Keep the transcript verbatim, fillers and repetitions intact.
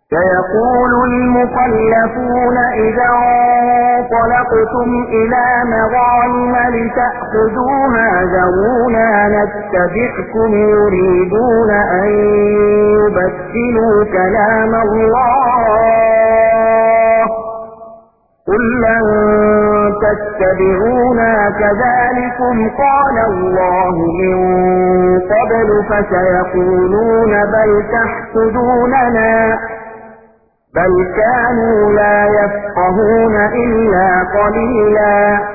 سيقول المخلفون إذا انطلقتم إلى مغانم لتأخذوها ذرونا نتبعكم يريدون أن يبدلوا كلام الله قل لن تتبعونا كذلكم قال الله من قبل فسيقولون بل تحسدوننا بل كانوا لا يفقهون إلا قليلا